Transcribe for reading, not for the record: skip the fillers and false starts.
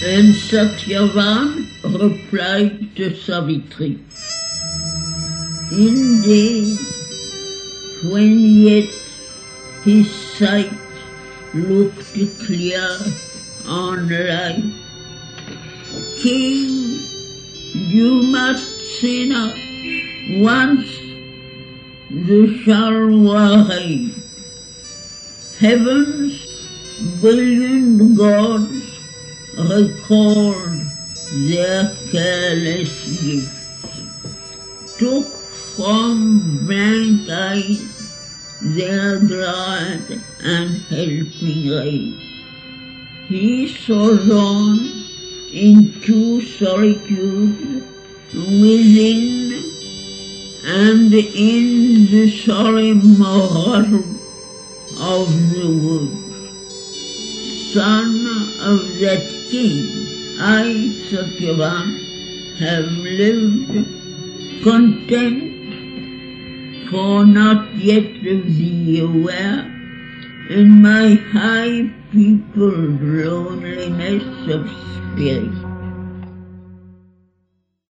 And Satyavan replied to Savitri, indeed, when yet his sight looked clear on life, King, you must see now once the Shalwa reign. Heaven's brilliant gods recalled their careless gifts, took from blank eyes their glad and helping ray. He sojourned into solitude within and in the solemn rustle of the wood. Son of that king, I, Satyavan, have lived content, for not yet of thee aware, in my high peopled loneliness of spirit.